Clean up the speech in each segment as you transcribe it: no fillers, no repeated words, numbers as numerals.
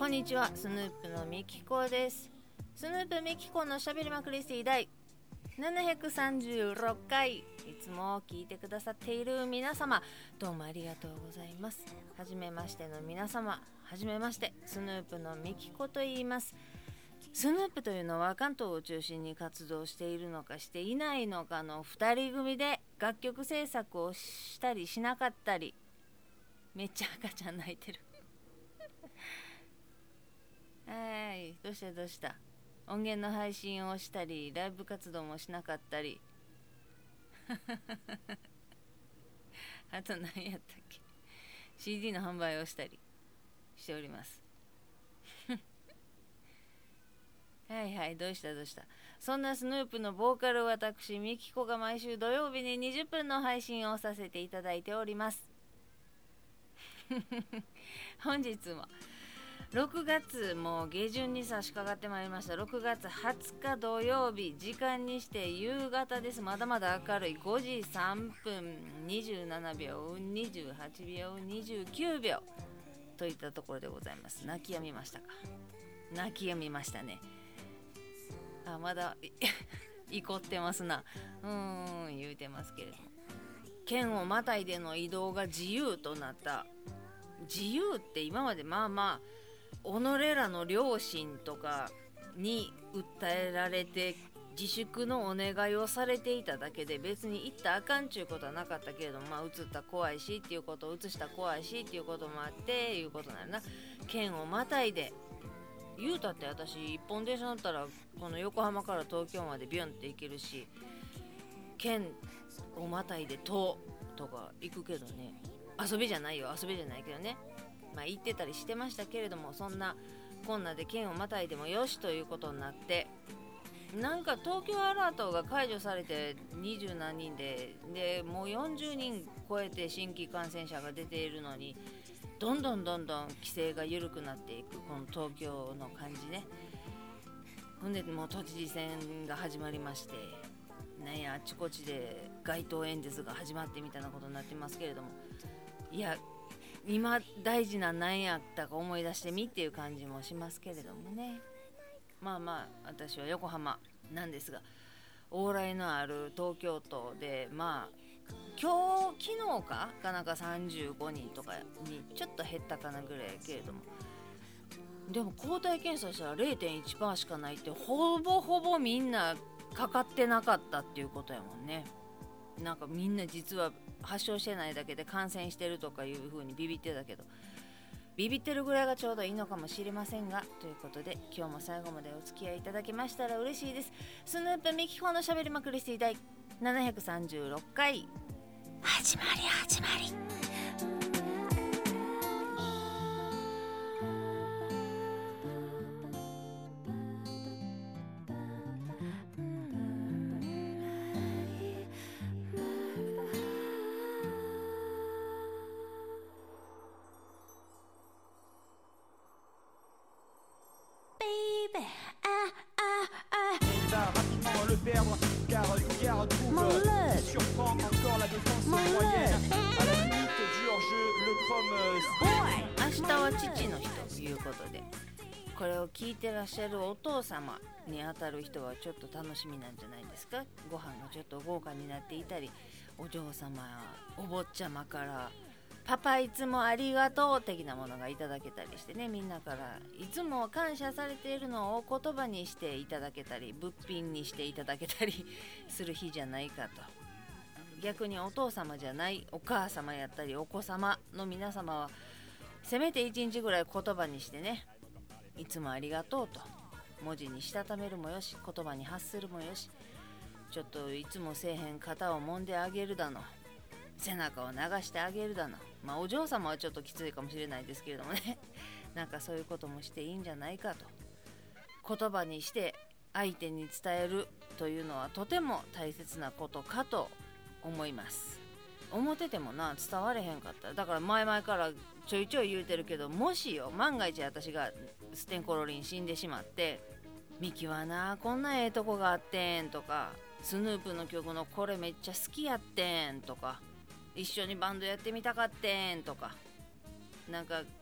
こんにちは、スヌープのみきこです。スヌープみきこのしゃべりまくりスティ第736回、いつも聞いてくださっている皆様、どうもありがとうございます。はじめましての皆様、はじめまして、スヌープのみきこと言います。スヌープというのは関東を中心に活動しているのかしていないのかの2人組で楽曲制作をしたりしなかったり、めっちゃ赤ちゃん泣いてるはい、どうした音源の配信をしたりライブ活動もしなかったりあと何やったっけ、 CD の販売をしたりしておりますはいどうしたそんなスヌープのボーカル私みきこが毎週土曜日に20分の配信をさせていただいております本日も6月も下旬に差し掛かってまいりました。6月20日土曜日、時間にして夕方です。まだまだ明るい5時3分27秒28秒29秒といったところでございます。泣き止みましたか？泣き止みましたね。まだ怒ってますな。言うてますけれども、県をまたいでの移動が自由となった。自由って今までまあ己らの両親とかに訴えられて自粛のお願いをされていただけで、別に行ったらあかんちゅうことはなかったけれども、移った怖いしっていうことを、移した怖いしっていうこともあっていうことなんやな。県をまたいで言うたって、私一本電車乗ったらこの横浜から東京までビュンって行けるし、県をまたいでとか行くけどね、遊びじゃないけどね、行ってたりしてましたけれども、そんなこんなで県をまたいでもよしということになって、なんか東京アラートが解除されて20何人でもう40人超えて新規感染者が出ているのに、どんどん規制が緩くなっていくこの東京の感じね。ほんでもう都知事選が始まりまして、なんやあちこちで街頭演説が始まってみたいなことになってますけれども、いや今大事な何やったか思い出してみっていう感じもしますけれどもね。私は横浜なんですが、往来のある東京都で昨日かなんか35人とかにちょっと減ったかなぐらいやけれども、でも抗体検査したら 0.1% しかないって、ほぼみんなかかってなかったっていうことやもんね。なんかみんな実は発症してないだけで感染してるとかいう風にビビってたけど、ビビってるぐらいがちょうどいいのかもしれませんが、ということで今日も最後までお付き合いいただけましたら嬉しいです。スヌープみきこのしゃべりまくりスティ第736回始まり明日は父の日ということで、これを聞いてらっしゃるお父様にあたる人はちょっと楽しみなんじゃないですか。ご飯がちょっと豪華になっていたり、お嬢様お坊ちゃまからパパいつもありがとう的なものがいただけたりしてね、みんなからいつも感謝されているのを言葉にしていただけたり、物品にしていただけたりする日じゃないかと。逆にお父様じゃないお母様やったりお子様の皆様は、せめて1日ぐらい言葉にしてね、いつもありがとうと文字にしたためるもよし、言葉に発するもよし、ちょっといつもせえへん肩を揉んであげるだの、背中を流してあげるだの、お嬢様はちょっときついかもしれないですけれどもねなんかそういうこともしていいんじゃないかと。言葉にして相手に伝えるというのはとても大切なことかと思います。思っててもな、伝われへんかったら、だから前々からちょいちょい言うてるけど、もしよ万が一私がステンコロリン死んでしまって、ミキはなこんなええとこがあってんとか、スヌープの曲のこれめっちゃ好きやってんとか、一緒にバンドやってみたかってんとか、なんか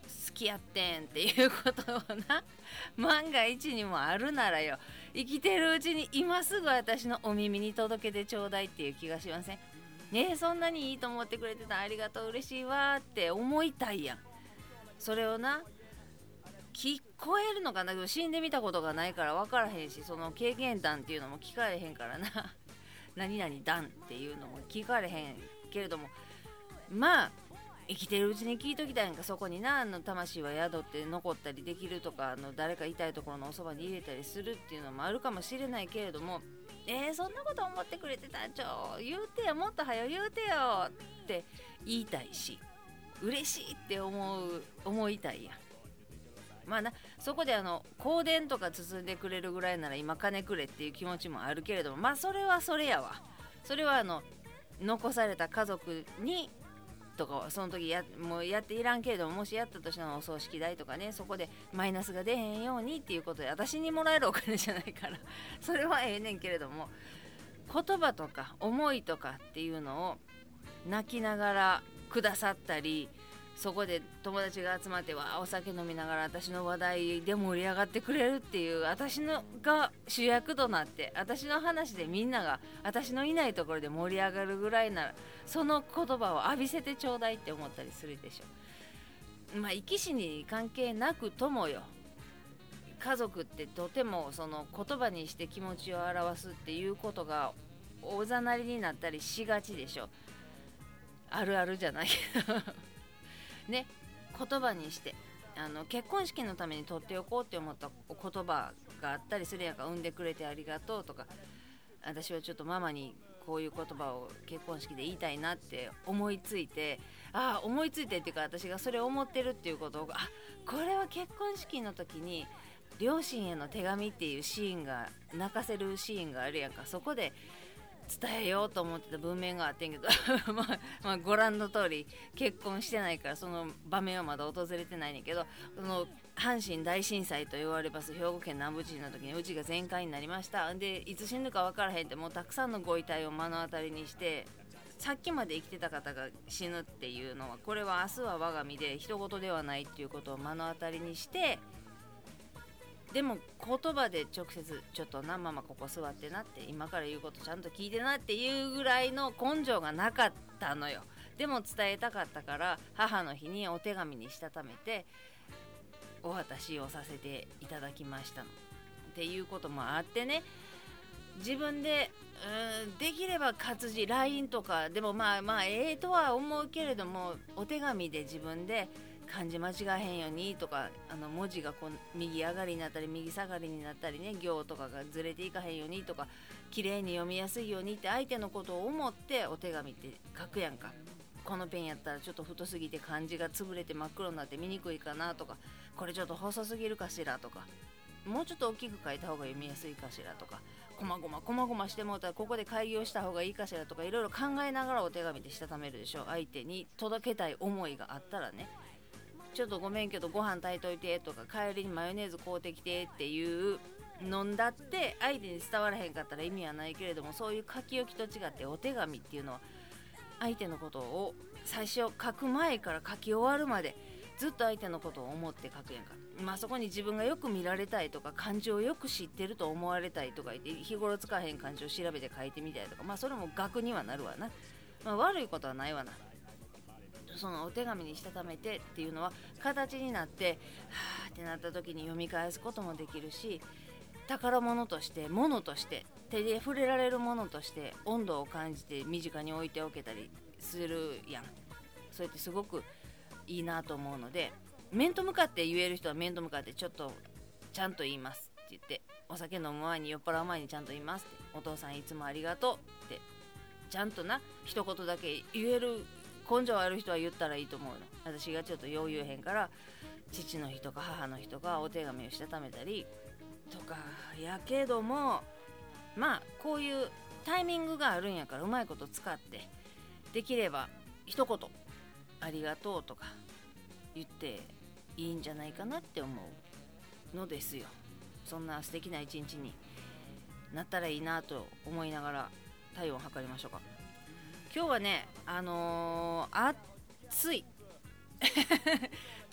好きやってんっていうことをな、万が一にもあるならよ、生きてるうちに今すぐ私のお耳に届けてちょうだいっていう気がしません？そんなにいいと思ってくれてた、ありがとう、嬉しいわって思いたいやん。それをな、聞こえるのかな、死んでみたことがないから分からへんし、その経験談っていうのも聞かれへんからな何々談っていうのも聞かれへんけれども、まあ生きてるうちに聞いときたいんか、そこにな、魂は宿って残ったりできるとか、誰か痛いところのおそばに入れたりするっていうのもあるかもしれないけれども、そんなこと思ってくれてたんちょ、言うてよ、もっと早よ言うてよって言いたいし、嬉しいって思いたいやん。まあな、そこで香典とか包んでくれるぐらいなら今金くれっていう気持ちもあるけれども、まあそれはそれやわ。それは残された家族にとかはその時もうやっていらんけれども、もしやったとしてもお葬式代とかね、そこでマイナスが出へんようにっていうことで、私にもらえるお金じゃないからそれはええねんけれども、言葉とか思いとかっていうのを泣きながらくださったり、そこで友達が集まってお酒飲みながら私の話題で盛り上がってくれるっていう、私のが主役となって私の話でみんなが私のいないところで盛り上がるぐらいなら、その言葉を浴びせてちょうだいって思ったりするでしょ。まあ生き死に関係なくともよ、家族ってとてもその言葉にして気持ちを表すっていうことがおざなりになったりしがちでしょ。あるあるじゃないけどね、言葉にして結婚式のために取っておこうって思った言葉があったりするやんか。産んでくれてありがとうとか、私はちょっとママにこういう言葉を結婚式で言いたいなって思いついて、思いついてっていうか、私がそれを思ってるっていうことを、これは結婚式の時に両親への手紙っていうシーンが、泣かせるシーンがあるやんか。そこで伝えようと思ってた文面があってんけどまあご覧の通り結婚してないからその場面はまだ訪れてないねんけど、その阪神大震災と言われます兵庫県南部地震の時にうちが全壊になりました。でいつ死ぬか分からへんって、もうたくさんのご遺体を目の当たりにして、さっきまで生きてた方が死ぬっていうのは、これは明日は我が身で人事ではないっていうことを目の当たりにして、でも言葉で直接ちょっとな、ママここ座ってなって、今から言うことちゃんと聞いてなっていうぐらいの根性がなかったのよ。でも伝えたかったから母の日にお手紙にしたためてお渡しをさせていただきましたのっていうこともあってね、自分でできれば活字 LINE とかでもまあとは思うけれども、お手紙で自分で漢字間違えへんようにとか、文字がこう右上がりになったり右下がりになったりね、行とかがずれていかへんようにとか、綺麗に読みやすいようにって相手のことを思ってお手紙って書くやんか。このペンやったらちょっと太すぎて漢字が潰れて真っ黒になって見にくいかなとか、これちょっと細すぎるかしらとか、もうちょっと大きく書いた方が読みやすいかしらとか、こまごましてもうたらここで開業した方がいいかしらとか、いろいろ考えながらお手紙でしたためるでしょ。相手に届けたい思いがあったらね、ちょっとごめんけどご飯炊いといてとか、帰りにマヨネーズ買うてきてっていう飲んだって相手に伝わらへんかったら意味はないけれども、そういう書き置きと違ってお手紙っていうのは相手のことを最初書く前から書き終わるまでずっと相手のことを思って書くやんか。そこに自分がよく見られたいとか、漢字をよく知ってると思われたいとか言って日頃使えへん漢字を調べて書いてみたりとか、それも学にはなるわな。悪いことはないわな。そのお手紙にしたためてっていうのは形になって、はーってなった時に読み返すこともできるし、宝物として物として手で触れられるものとして温度を感じて身近に置いておけたりするやん。それってすごくいいなと思うので、面と向かって言える人は面と向かってちょっとちゃんと言いますって言って、お酒飲む前に酔っ払う前にちゃんと言いますって、お父さんいつもありがとうってちゃんとな一言だけ言える根性ある人は言ったらいいと思うの。私がちょっとよう言えへんから、父の日とか母の日とかお手紙をしたためたりとかやけども、こういうタイミングがあるんやからうまいこと使ってできれば一言ありがとうとか言っていいんじゃないかなって思うのですよ。そんな素敵な一日になったらいいなと思いながら体温を測りましょうか。今日はね暑い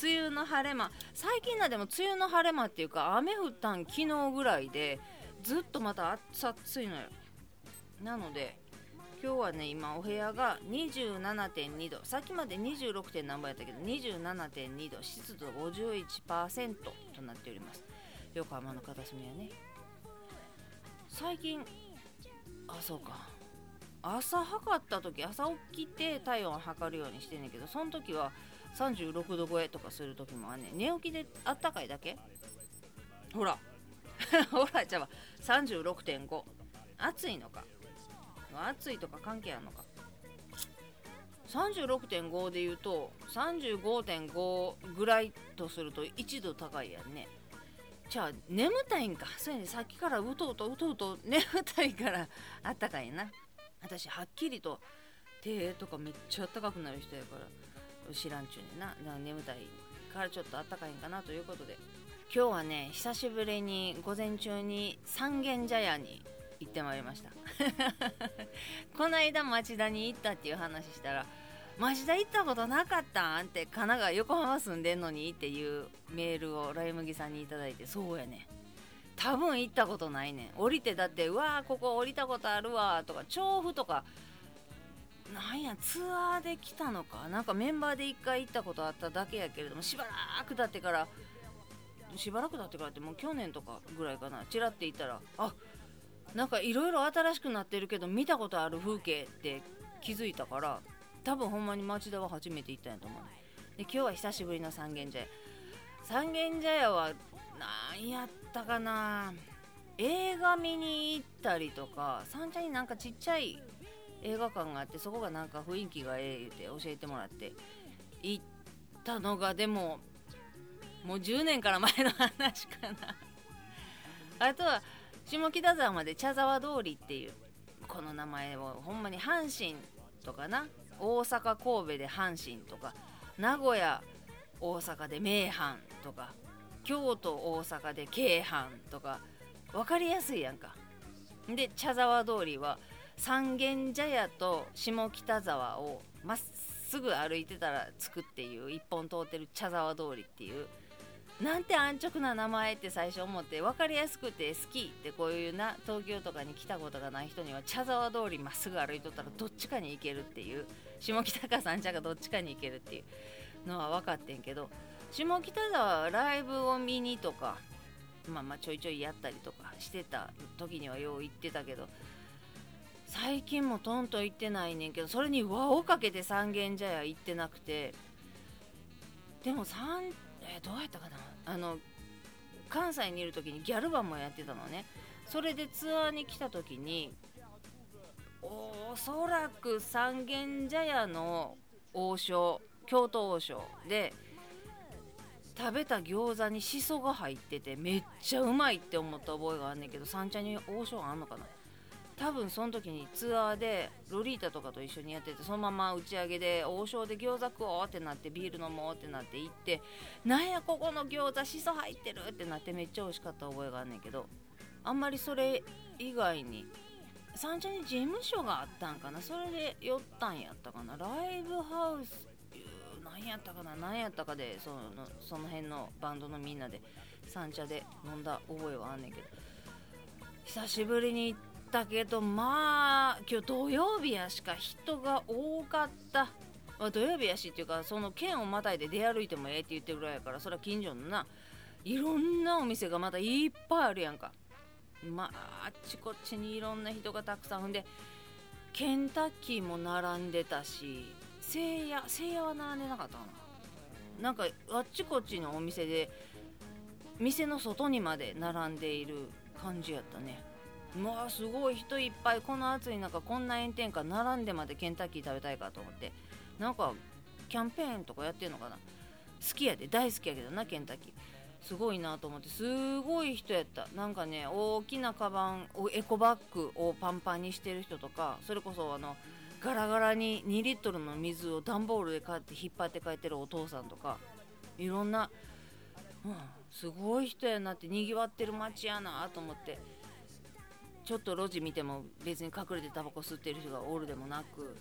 梅雨の晴れ間、最近でも梅雨の晴れ間っていうか雨降ったん昨日ぐらいでずっとまた暑いのよ。なので今日はね、今お部屋が 27.2 度、さっきまで 26. 点何倍やったけど 27.2 度、湿度 51% となっております。横浜の片隅はね。最近そうか、朝測った時、朝起きて体温測るようにしてんねんけど、その時は36度超えとかする時もあんねん。寝起きであったかいだけ。ほらほら、じゃあ 36.5、 暑いのか、暑いとか関係あるのか。 36.5 で言うと 35.5 ぐらいとすると1度高いやんね。じゃあ眠たいんか。そうやね、さっきからうとうと眠たいからあったかいな。私はっきりと手とかめっちゃあったかくなる人やから知らんちゅうねんな。だから眠たいからちょっとあったかいんかなということで、今日はね、久しぶりに午前中に三軒茶屋に行ってまいりましたこの間町田に行ったっていう話したら、町田行ったことなかったんって神奈川横浜住んでんのにっていうメールをライ麦さんにいただいて、そうやね、多分行ったことないねん。降りてだって、うわーここ降りたことあるわとか、調布とかなんやツアーで来たのか、なんかメンバーで1回行ったことあっただけやけれども、しばらく経ってからってもう去年とかぐらいかな、チラって行ったら、なんかいろいろ新しくなってるけど見たことある風景って気づいたから、多分ほんまに町田は初めて行ったんやと思う。で、今日は久しぶりの三軒茶屋。三軒茶屋は何やったかな、映画見に行ったりとか、三茶になんかちっちゃい映画館があって、そこがなんか雰囲気がええって教えてもらって行ったのが、でももう10年から前の話かなあとは下北沢まで茶沢通りっていう、この名前をほんまに阪神とかな、大阪神戸で阪神とか、名古屋大阪で名阪とか、京都大阪で京阪とか、分かりやすいやんか。で、茶沢通りは三軒茶屋と下北沢をまっすぐ歩いてたら着くっていう、一本通ってる茶沢通りっていう、なんて安直な名前って最初思って、分かりやすくて好きって、こういうな東京とかに来たことがない人には茶沢通りまっすぐ歩いとったらどっちかに行けるっていう、下北か三茶かどっちかに行けるっていうのは分かってんけど、下北沢はライブを見にとかちょいちょいやったりとかしてた時にはよう行ってたけど、最近もとんと行ってないねんけど、それに輪をかけて三軒茶屋行ってなくて、でもどうやったかな、関西にいる時にギャルバンもやってたのね。それでツアーに来た時に、おそらく三軒茶屋の王将、京都王将で食べた餃子にシソが入っててめっちゃうまいって思った覚えがあんねんけど、三茶に王将あんのかな。多分その時にツアーでロリータとかと一緒にやってて、そのまま打ち上げで王将で餃子食おうってなって、ビール飲もうってなって行って、なんやここの餃子シソ入ってるってなってめっちゃ美味しかった覚えがあんねんけど、あんまりそれ以外に三茶に事務所があったんかな、それで寄ったんやったかな。ライブハウス何やったかで、その辺のバンドのみんなで三茶で飲んだ覚えはあんねんけど、久しぶりに行ったけど、今日土曜日やしか人が多かった。土曜日やしっていうか、その県をまたいで出歩いてもええって言ってるぐらいやから、それは近所のないろんなお店がまたいっぱいあるやんか。あっちこっちにいろんな人がたくさん。ほんでケンタッキーも並んでたし、せいやは並んでなかったかな。なんかあっちこっちのお店で店の外にまで並んでいる感じやったね。すごい人いっぱい。この暑い中こんな炎天下並んでまでケンタッキー食べたいかと思って、なんかキャンペーンとかやってんのかな。好きやで、大好きやけどな、ケンタッキーすごいなと思って。すごい人やった。なんかね、大きなカバン、エコバッグをパンパンにしてる人とか、それこそガラガラに2リットルの水を段ボールで買って引っ張って帰ってるお父さんとか、いろんな、すごい人やなって、にぎわってる街やなと思って。ちょっと路地見ても別に隠れてタバコ吸ってる人がおるでもなく、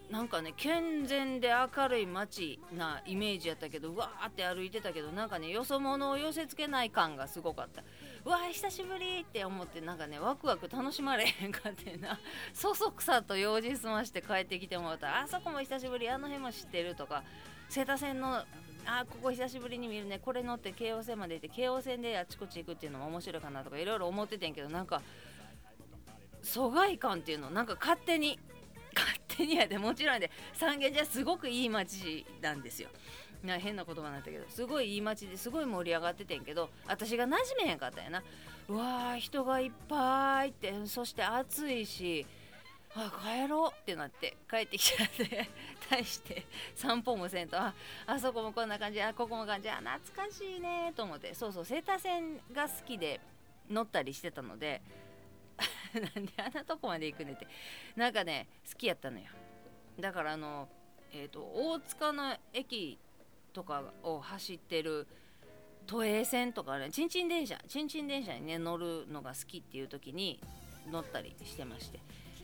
なんかね健全で明るい街なイメージやったけど、うわーって歩いてたけど、なんかねよそ者を寄せ付けない感がすごかった。うわー久しぶりって思って、なんかねワクワク楽しまれへんかってな、そそくさと用事済まして帰ってきてもらったら、あそこも久しぶり、あの辺も知ってるとか、瀬田線のここ久しぶりに見るね、これ乗って京王線まで行って京王線であちこち行くっていうのも面白いかなとかいろいろ思っててんけど、なんか疎外感っていうのなんか勝手にやで、もちろんで三軒茶屋すごくいい街なんですよ。変な言葉になったけど、すごいいい街ですごい盛り上がっててんけど、私が馴染めへんかったんやな。うわー人がいっぱいって、そして暑いし、帰ろうってなって帰ってきちゃって対して散歩もせんと、あそこもこんな感じ、ここも感じ、懐かしいねと思って、そうそう瀬田線が好きで乗ったりしてたのでなんであんなとこまで行くねって、なんかね好きやったのよ。だから大塚の駅とかを走ってる都営線とかね、ちんちん電車にね乗るのが好きっていう時に乗ったりしてまして、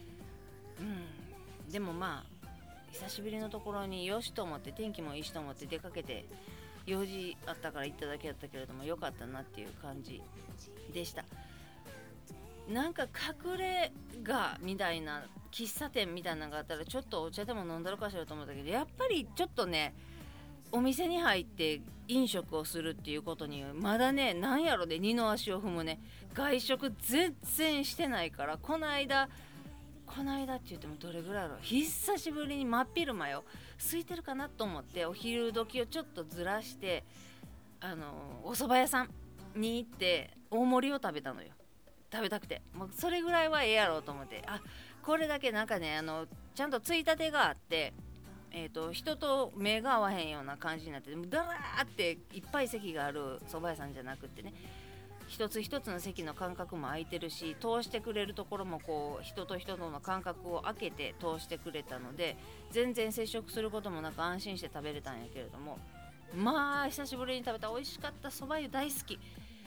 でもまあ久しぶりのところによしと思って、天気もいいしと思って出かけて、用事あったから行っただけだったけれどもよかったなっていう感じでした。なんか隠れ家みたいな喫茶店みたいなのがあったらちょっとお茶でも飲んだろかしらと思ったけど、やっぱりちょっとねお店に入って飲食をするっていうことにまだね、なんやろで二の足を踏むね。外食全然してないから、この間って言ってもどれぐらいやろ、久しぶりに真っ昼間よ、空いてるかなと思ってお昼時をちょっとずらしてお蕎麦屋さんに行って大盛りを食べたのよ。食べたくて、もうそれぐらいはええやろうと思って、これだけなんかねちゃんとついたてがあって、人と目が合わへんような感じになって、だらーっていっぱい席がある蕎麦屋さんじゃなくってね、一つ一つの席の間隔も空いてるし、通してくれるところもこう人と人との間隔を空けて通してくれたので、全然接触することもなく安心して食べれたんやけれども、まあ久しぶりに食べた美味しかった蕎麦湯大好き。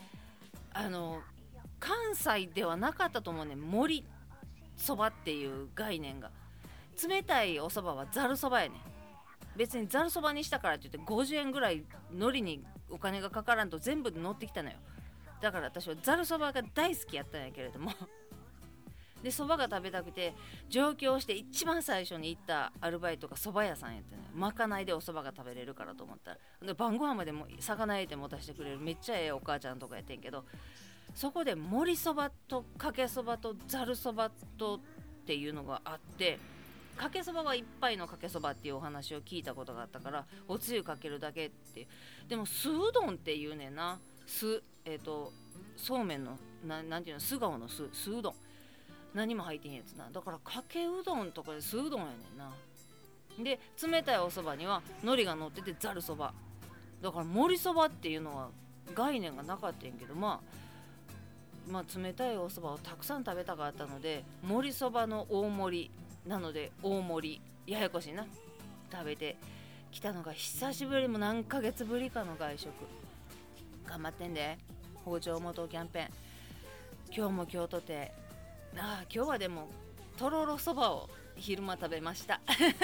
関西ではなかったと思うね、盛りそばっていう概念が。冷たいお蕎麦はざるそばやねん。別にざるそばにしたからって言って50円ぐらい海苔にお金がかからんと全部乗ってきたのよ。だから私はざるそばが大好きやったんやけれどもでそばが食べたくて上京して一番最初に行ったアルバイトがそば屋さんやったのよ。まかないでおそばが食べれるからと思ったら、で晩ご飯までも魚焼いて持たせてくれるめっちゃええお母ちゃんとかやってんけど、そこで盛りそばとかけそばとざるそばとっていうのがあって、かけそばは一杯のかけそばっていうお話を聞いたことがあったから、おつゆかけるだけって。でも酢うどんっていうねんな。そうめんのなんていうの、素顔の酢うどん、何も入ってへんやつな。だからかけうどんとかで酢うどんやねんな。で冷たいおそばには海苔が乗っててざるそばだから、盛りそばっていうのは概念がなかったんやけど、まあ冷たいおそばをたくさん食べたかったので、盛りそばの大盛りなので大盛り、ややこしいな、食べてきたのが久しぶり、も何ヶ月ぶりかの外食。頑張ってんで、包丁元キャンペーン。今日も京都亭、今日はでもとろろそばを昼間食べました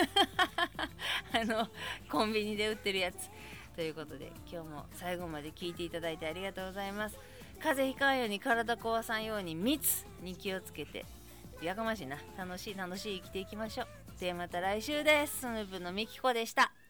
コンビニで売ってるやつということで、今日も最後まで聞いていただいてありがとうございます。風邪ひかんように体壊さんように密に気をつけて、やかましいな、楽しい生きていきましょう。でまた来週です。スヌープのみきこでした。